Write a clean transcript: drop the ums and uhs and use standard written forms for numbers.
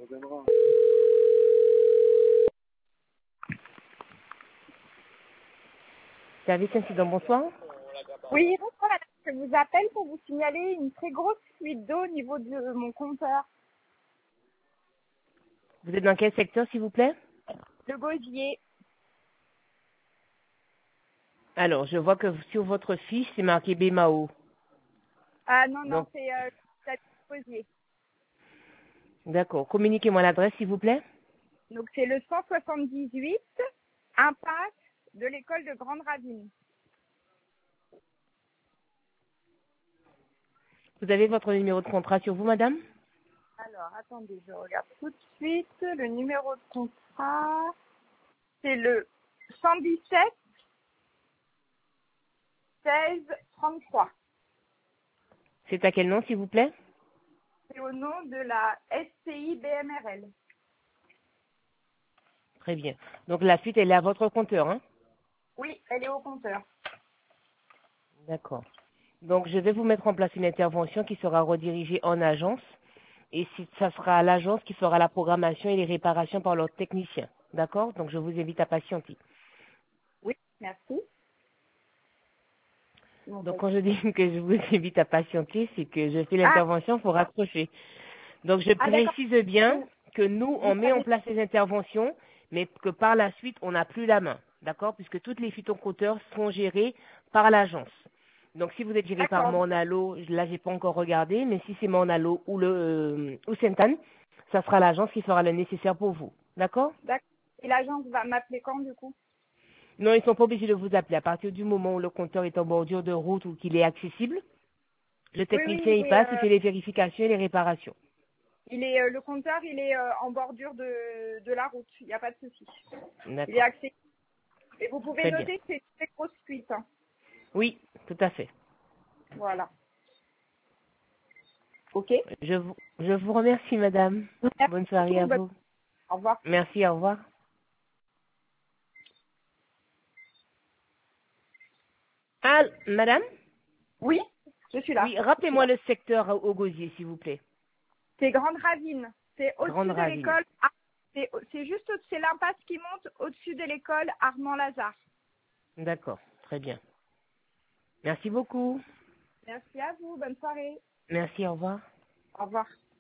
Service incident, bonsoir. Oui, bonsoir madame. Je vous appelle pour vous signaler une très grosse fuite d'eau au niveau de mon compteur. Vous êtes dans quel secteur, s'il vous plaît? Le gosier. Alors, je vois que sur votre fiche, c'est marqué BMAO. Ah non, Donc, c'est le gosier. d'accord. Communiquez-moi l'adresse, s'il vous plaît. Donc c'est le 178 impasse de l'école de Grande Ravine. Vous avez votre numéro de contrat sur vous, madame? Alors, attendez, je regarde tout de suite. Le numéro de contrat, c'est le 117 16 33. C'est à quel nom, s'il vous plaît? C'est au nom de la SCI BMRL. Très bien. Donc, la fuite, elle est à votre compteur, hein? Oui, elle est au compteur. D'accord. Donc, je vais vous mettre en place une intervention qui sera redirigée en agence. Et ça sera l'agence qui fera la programmation et les réparations par leurs techniciens. D'accord? Donc, je vous invite à patienter. Oui, merci. Donc, quand je dis que je vous invite à patienter, c'est que je fais Ah, l'intervention pour raccrocher. Donc, je d'accord. précise bien que nous, Vous on met en savez. place ces interventions, mais que par la suite, on n'a plus la main. D'accord? Puisque toutes les phytoconteurs sont gérés par l'agence. Donc, si vous êtes géré par D'accord. Monalo, là, j'ai pas encore regardé, mais si c'est Monalo ou Sainte-Anne, ça sera l'agence qui fera le nécessaire pour vous. D'accord? D'accord. Et l'agence va m'appeler quand du coup? Non, ils sont pas obligés de vous appeler. À partir du moment où le compteur est en bordure de route ou qu'il est accessible, le Oui, technicien, oui, il mais passe, il fait les vérifications et les réparations. il est le compteur, il est en bordure de la route. Il n'y a pas de souci. Il est D'accord. accessible. Et vous pouvez Très bien. noter que c'est une très grosse fuite. Hein. Oui, tout à fait. Voilà. Ok. Je vous remercie, madame. Merci Bonne soirée beaucoup. à vous. Au revoir. Merci, au revoir. Ah, madame? Oui, je suis là. Oui, rappelez-moi le secteur au gosier, s'il vous plaît. C'est Grande Ravine. C'est Grande au-dessus de Ravine. l'école. C'est juste c'est l'impasse qui monte au-dessus de l'école Armand Lazare. D'accord, très bien. Merci beaucoup. Merci à vous. Bonne soirée. Merci, au revoir. Au revoir.